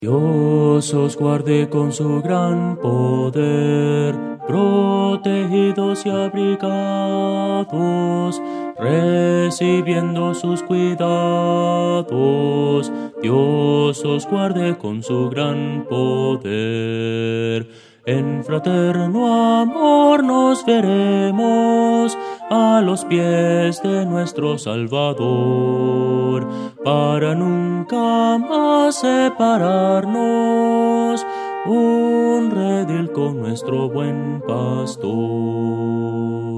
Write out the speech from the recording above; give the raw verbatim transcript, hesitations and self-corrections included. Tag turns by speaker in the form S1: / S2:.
S1: Dios os guarde con su gran poder, protegidos y abrigados, recibiendo sus cuidados. Dios os guarde con su gran poder. En fraterno amor nos veremos a los pies de nuestro Salvador, para nunca más separarnos, un redil con nuestro buen pastor.